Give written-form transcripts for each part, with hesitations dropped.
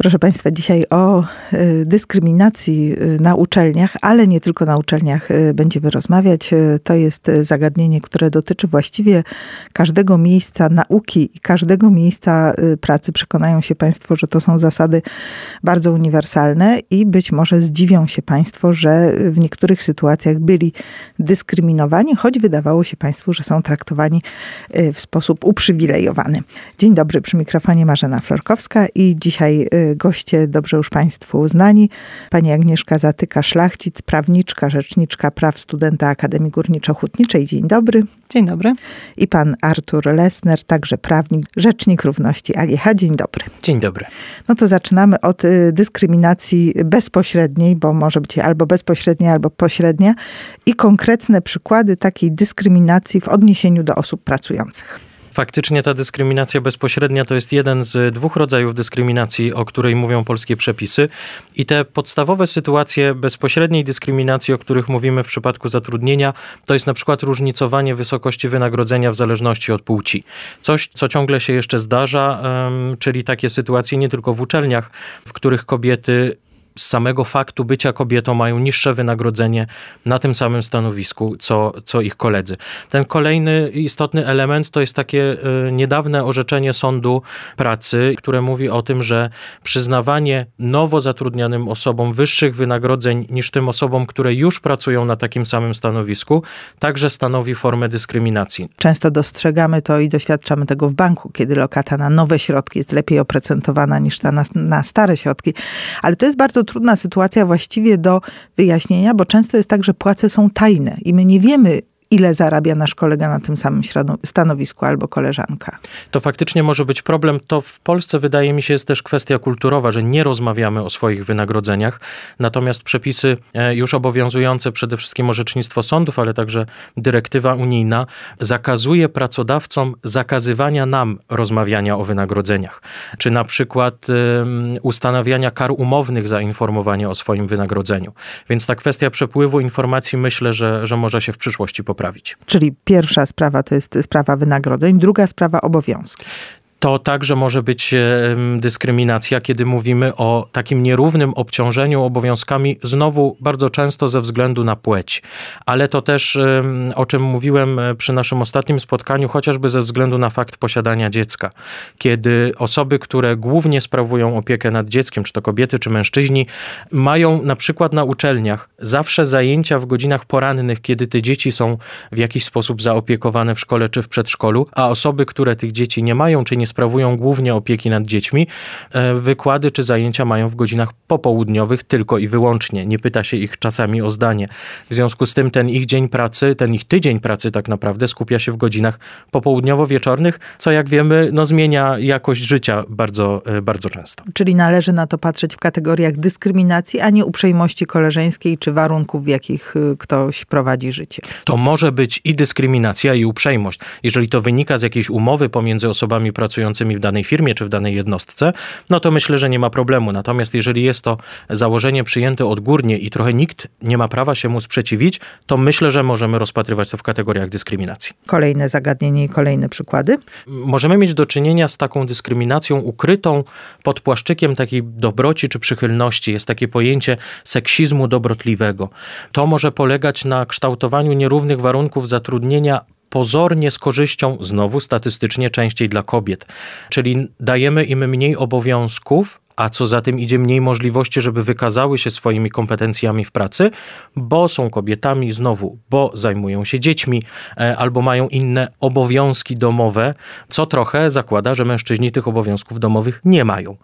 Proszę Państwa, dzisiaj o dyskryminacji na uczelniach, ale nie tylko na uczelniach będziemy rozmawiać. To jest zagadnienie, które dotyczy właściwie każdego miejsca nauki i każdego miejsca pracy. Przekonają się Państwo, że to są zasady bardzo uniwersalne i być może zdziwią się Państwo, że w niektórych sytuacjach byli dyskryminowani, choć wydawało się Państwu, że są traktowani w sposób uprzywilejowany. Dzień dobry, przy mikrofonie Marzena Florkowska i dzisiaj goście dobrze już Państwu znani. Pani Agnieszka Zatyka-Szlachcic, prawniczka, rzeczniczka praw studenta Akademii Górniczo-Hutniczej. Dzień dobry. Dzień dobry. I pan Artur Lesner, także prawnik, rzecznik równości AGH. Dzień dobry. Dzień dobry. No to zaczynamy od dyskryminacji bezpośredniej, bo może być albo bezpośrednia, albo pośrednia i konkretne przykłady takiej dyskryminacji w odniesieniu do osób pracujących. Faktycznie ta dyskryminacja bezpośrednia to jest jeden z dwóch rodzajów dyskryminacji, o której mówią polskie przepisy. I te podstawowe sytuacje bezpośredniej dyskryminacji, o których mówimy w przypadku zatrudnienia, to jest na przykład różnicowanie wysokości wynagrodzenia w zależności od płci. Coś, co ciągle się jeszcze zdarza, czyli takie sytuacje nie tylko w uczelniach, w których kobiety z samego faktu bycia kobietą mają niższe wynagrodzenie na tym samym stanowisku, co ich koledzy. Ten kolejny istotny element to jest takie niedawne orzeczenie Sądu Pracy, które mówi o tym, że przyznawanie nowo zatrudnianym osobom wyższych wynagrodzeń niż tym osobom, które już pracują na takim samym stanowisku, także stanowi formę dyskryminacji. Często dostrzegamy to i doświadczamy tego w banku, kiedy lokata na nowe środki jest lepiej oprocentowana niż ta na stare środki. Ale to jest bardzo trudna sytuacja właściwie do wyjaśnienia, bo często jest tak, że płace są tajne i my nie wiemy, ile zarabia nasz kolega na tym samym stanowisku albo koleżanka. To faktycznie może być problem. To w Polsce wydaje mi się jest też kwestia kulturowa, że nie rozmawiamy o swoich wynagrodzeniach. Natomiast przepisy już obowiązujące, przede wszystkim orzecznictwo sądów, ale także dyrektywa unijna, zakazuje pracodawcom zakazywania nam rozmawiania o wynagrodzeniach. Czy na przykład ustanawiania kar umownych za informowanie o swoim wynagrodzeniu. Więc ta kwestia przepływu informacji myślę, że może się w przyszłości poprawić. Czyli pierwsza sprawa to jest sprawa wynagrodzeń, druga sprawa obowiązki. To także może być dyskryminacja, kiedy mówimy o takim nierównym obciążeniu obowiązkami, znowu bardzo często ze względu na płeć. Ale to też, o czym mówiłem przy naszym ostatnim spotkaniu, chociażby ze względu na fakt posiadania dziecka. Kiedy osoby, które głównie sprawują opiekę nad dzieckiem, czy to kobiety, czy mężczyźni, mają na przykład na uczelniach zawsze zajęcia w godzinach porannych, kiedy te dzieci są w jakiś sposób zaopiekowane w szkole czy w przedszkolu, a osoby, które tych dzieci nie mają, czy nie sprawują głównie opieki nad dziećmi, wykłady czy zajęcia mają w godzinach popołudniowych tylko i wyłącznie. Nie pyta się ich czasami o zdanie. W związku z tym ten ich dzień pracy, ten ich tydzień pracy tak naprawdę skupia się w godzinach popołudniowo-wieczornych, co jak wiemy, zmienia jakość życia bardzo, bardzo często. Czyli należy na to patrzeć w kategoriach dyskryminacji, a nie uprzejmości koleżeńskiej czy warunków, w jakich ktoś prowadzi życie. To może być i dyskryminacja, i uprzejmość. Jeżeli to wynika z jakiejś umowy pomiędzy osobami pracującymi w danej firmie czy w danej jednostce, no to myślę, że nie ma problemu. Natomiast jeżeli jest to założenie przyjęte odgórnie i trochę nikt nie ma prawa się mu sprzeciwić, to myślę, że możemy rozpatrywać to w kategoriach dyskryminacji. Kolejne zagadnienie i kolejne przykłady? Możemy mieć do czynienia z taką dyskryminacją ukrytą pod płaszczykiem takiej dobroci czy przychylności. Jest takie pojęcie seksizmu dobrotliwego. To może polegać na kształtowaniu nierównych warunków zatrudnienia pozornie z korzyścią, znowu statystycznie częściej dla kobiet. Czyli dajemy im mniej obowiązków, a co za tym idzie mniej możliwości, żeby wykazały się swoimi kompetencjami w pracy, bo są kobietami znowu, bo zajmują się dziećmi albo mają inne obowiązki domowe, co trochę zakłada, że mężczyźni tych obowiązków domowych nie mają.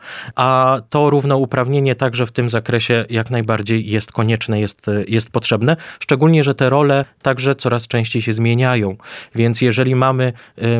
A to równouprawnienie także w tym zakresie jak najbardziej jest konieczne, jest potrzebne, szczególnie, że te role także coraz częściej się zmieniają. Więc jeżeli mamy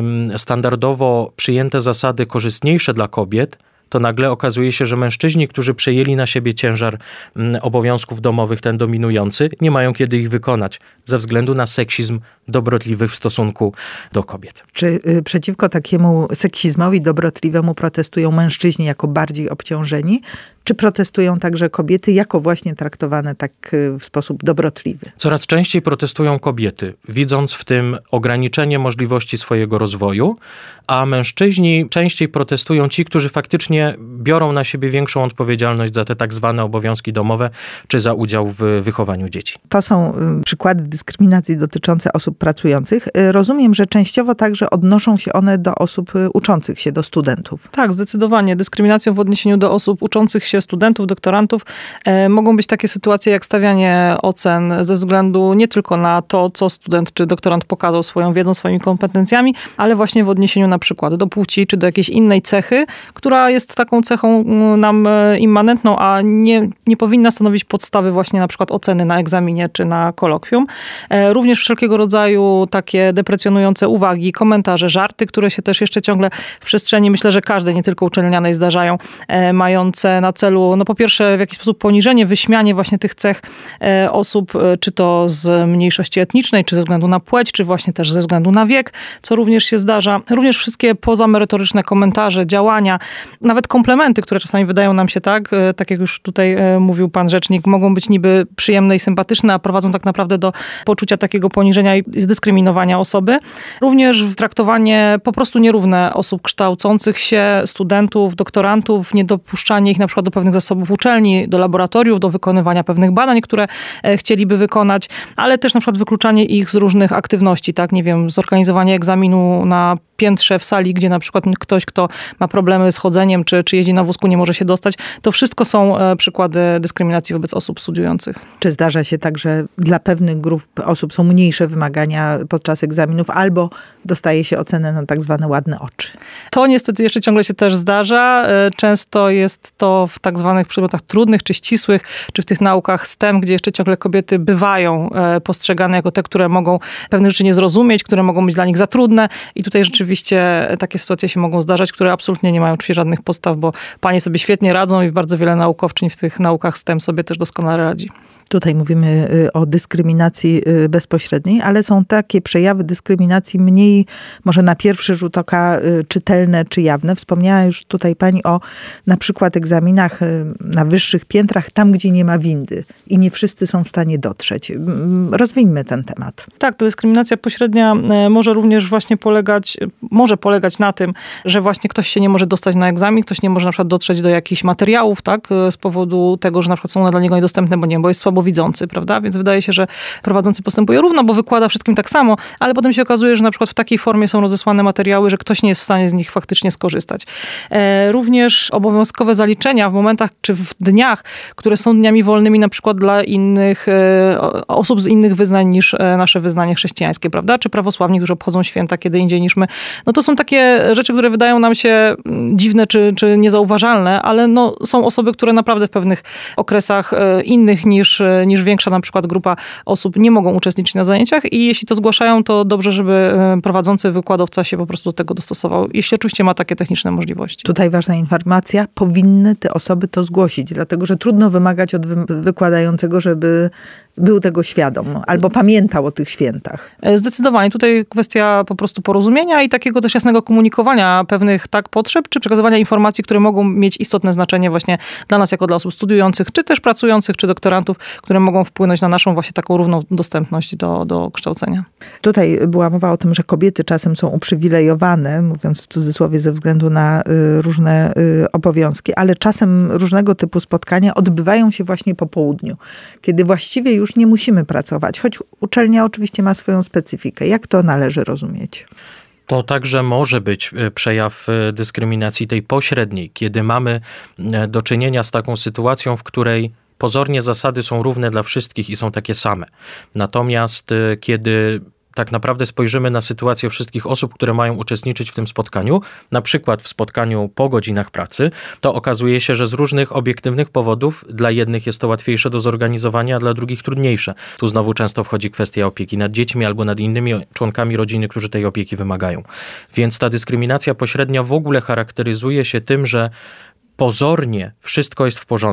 standardowo przyjęte zasady korzystniejsze dla kobiet, to nagle okazuje się, że mężczyźni, którzy przejęli na siebie ciężar obowiązków domowych, ten dominujący, nie mają kiedy ich wykonać ze względu na seksizm dobrotliwy w stosunku do kobiet. Czy przeciwko takiemu seksizmowi dobrotliwemu protestują mężczyźni jako bardziej obciążeni, Czy protestują także kobiety jako właśnie traktowane tak w sposób dobrotliwy? Coraz częściej protestują kobiety, widząc w tym ograniczenie możliwości swojego rozwoju, a mężczyźni częściej protestują ci, którzy faktycznie biorą na siebie większą odpowiedzialność za te tak zwane obowiązki domowe, czy za udział w wychowaniu dzieci. To są przykłady dyskryminacji dotyczące osób pracujących. Rozumiem, że częściowo także odnoszą się one do osób uczących się, do studentów. Tak, zdecydowanie. Dyskryminacją w odniesieniu do osób uczących się, studentów, doktorantów mogą być takie sytuacje jak stawianie ocen ze względu nie tylko na to, co student czy doktorant pokazał swoją wiedzą, swoimi kompetencjami, ale właśnie w odniesieniu na przykład do płci czy do jakiejś innej cechy, która jest taką cechą nam immanentną, a nie powinna stanowić podstawy właśnie na przykład oceny na egzaminie czy na kolokwium. Również wszelkiego rodzaju takie deprecjonujące uwagi, komentarze, żarty, które się też jeszcze ciągle w przestrzeni, myślę, że każdej, nie tylko uczelnianej zdarzają, mające na celu, no po pierwsze w jakiś sposób poniżenie, wyśmianie właśnie tych cech osób, czy to z mniejszości etnicznej, czy ze względu na płeć, czy właśnie też ze względu na wiek, co również się zdarza. Również wszystkie pozamerytoryczne komentarze, działania, nawet komplementy, które czasami wydają nam się tak jak już tutaj mówił pan rzecznik, mogą być niby przyjemne i sympatyczne, a prowadzą tak naprawdę do poczucia takiego poniżenia i zdyskryminowania osoby. Również traktowanie po prostu nierówne osób kształcących się, studentów, doktorantów, niedopuszczanie ich na przykład do pewnych zasobów uczelni, do laboratoriów, do wykonywania pewnych badań, które chcieliby wykonać, ale też na przykład wykluczanie ich z różnych aktywności, tak, nie wiem, zorganizowanie egzaminu na piętrze w sali, gdzie na przykład ktoś, kto ma problemy z chodzeniem, czy jeździ na wózku, nie może się dostać. To wszystko są przykłady dyskryminacji wobec osób studiujących. Czy zdarza się tak, że dla pewnych grup osób są mniejsze wymagania podczas egzaminów, albo dostaje się ocenę na tak zwane ładne oczy? To niestety jeszcze ciągle się też zdarza. Często jest to w tak zwanych przedmiotach trudnych, czy ścisłych, czy w tych naukach STEM, gdzie jeszcze ciągle kobiety bywają postrzegane jako te, które mogą pewnych rzeczy nie zrozumieć, które mogą być dla nich za trudne. I tutaj rzeczywiście takie sytuacje się mogą zdarzać, które absolutnie nie mają oczywiście żadnych podstaw, bo panie sobie świetnie radzą i bardzo wiele naukowczyń w tych naukach STEM sobie też doskonale radzi. Tutaj mówimy o dyskryminacji bezpośredniej, ale są takie przejawy dyskryminacji mniej, może na pierwszy rzut oka, czytelne czy jawne. Wspomniała już tutaj pani o na przykład egzaminach na wyższych piętrach, tam gdzie nie ma windy i nie wszyscy są w stanie dotrzeć. Rozwijmy ten temat. Tak, ta dyskryminacja pośrednia może również właśnie polegać na tym, że właśnie ktoś się nie może dostać na egzamin, ktoś nie może na przykład dotrzeć do jakichś materiałów, tak, z powodu tego, że na przykład są one dla niego niedostępne, bo jest słabowidzący, prawda? Więc wydaje się, że prowadzący postępuje równo, bo wykłada wszystkim tak samo, ale potem się okazuje, że na przykład w takiej formie są rozesłane materiały, że ktoś nie jest w stanie z nich faktycznie skorzystać. Również obowiązkowe zaliczenia w momentach czy w dniach, które są dniami wolnymi na przykład dla innych osób z innych wyznań niż nasze wyznanie chrześcijańskie, prawda? Czy prawosławni, którzy obchodzą święta kiedy indziej niż my. No to są takie rzeczy, które wydają nam się dziwne czy niezauważalne, ale no, są osoby, które naprawdę w pewnych okresach innych niż większa na przykład grupa osób nie mogą uczestniczyć na zajęciach i jeśli to zgłaszają, to dobrze, żeby prowadzący wykładowca się po prostu do tego dostosował. Jeśli oczywiście ma takie techniczne możliwości. Tutaj ważna informacja, powinny te osoby to zgłosić, dlatego że trudno wymagać od wykładającego, żeby był tego świadom albo pamiętał o tych świętach. Zdecydowanie. Tutaj kwestia po prostu porozumienia i takiego też jasnego komunikowania pewnych potrzeb, czy przekazywania informacji, które mogą mieć istotne znaczenie właśnie dla nas jako dla osób studiujących, czy też pracujących, czy doktorantów, które mogą wpłynąć na naszą właśnie taką równą dostępność do kształcenia. Tutaj była mowa o tym, że kobiety czasem są uprzywilejowane, mówiąc w cudzysłowie, ze względu na różne obowiązki, ale czasem różnego typu spotkania odbywają się właśnie po południu, kiedy właściwie już nie musimy pracować, choć uczelnia oczywiście ma swoją specyfikę. Jak to należy rozumieć? To także może być przejaw dyskryminacji tej pośredniej, kiedy mamy do czynienia z taką sytuacją, w której pozornie zasady są równe dla wszystkich i są takie same. Natomiast kiedy tak naprawdę spojrzymy na sytuację wszystkich osób, które mają uczestniczyć w tym spotkaniu, na przykład w spotkaniu po godzinach pracy, to okazuje się, że z różnych obiektywnych powodów dla jednych jest to łatwiejsze do zorganizowania, a dla drugich trudniejsze. Tu znowu często wchodzi kwestia opieki nad dziećmi albo nad innymi członkami rodziny, którzy tej opieki wymagają. Więc ta dyskryminacja pośrednia w ogóle charakteryzuje się tym, że pozornie wszystko jest w porządku.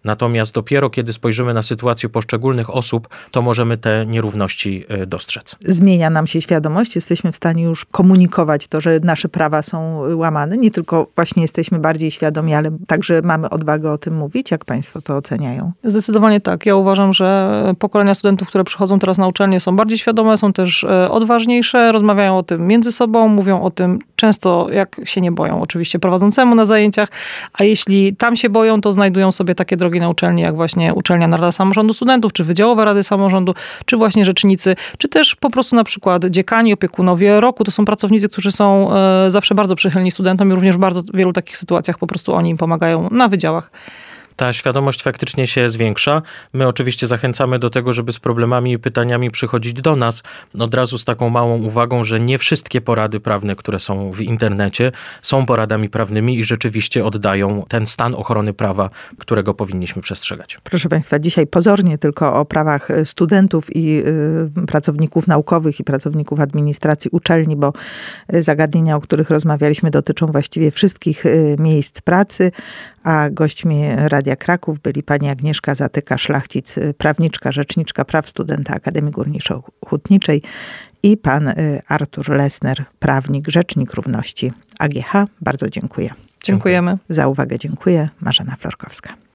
Natomiast dopiero kiedy spojrzymy na sytuację poszczególnych osób, to możemy te nierówności dostrzec. Zmienia nam się świadomość, jesteśmy w stanie już komunikować to, że nasze prawa są łamane. Nie tylko właśnie jesteśmy bardziej świadomi, ale także mamy odwagę o tym mówić. Jak państwo to oceniają? Zdecydowanie tak. Ja uważam, że pokolenia studentów, które przychodzą teraz na uczelnię, są bardziej świadome, są też odważniejsze, rozmawiają o tym między sobą, mówią o tym często, jak się nie boją oczywiście prowadzącemu na zajęciach, a jeśli tam się boją, to znajdują sobie takie drogi na uczelni, jak właśnie Uczelnia Rada Samorządu Studentów, czy Wydziałowe Rady Samorządu, czy właśnie rzecznicy, czy też po prostu na przykład dziekani, opiekunowie roku. To są pracownicy, którzy są zawsze bardzo przychylni studentom i również w bardzo wielu takich sytuacjach po prostu oni im pomagają na wydziałach. Ta świadomość faktycznie się zwiększa. My oczywiście zachęcamy do tego, żeby z problemami i pytaniami przychodzić do nas. Od razu z taką małą uwagą, że nie wszystkie porady prawne, które są w internecie, są poradami prawnymi i rzeczywiście oddają ten stan ochrony prawa, którego powinniśmy przestrzegać. Proszę państwa, dzisiaj pozornie tylko o prawach studentów i pracowników naukowych i pracowników administracji uczelni, bo zagadnienia, o których rozmawialiśmy, dotyczą właściwie wszystkich miejsc pracy, a gośćmi Radia Kraków byli pani Agnieszka Zatyka-Szlachcic, prawniczka, rzeczniczka praw studenta Akademii Górniczo-Hutniczej i pan Artur Lesner, prawnik, rzecznik równości AGH. Bardzo dziękuję. Dziękujemy. Za uwagę dziękuję. Marzena Florkowska.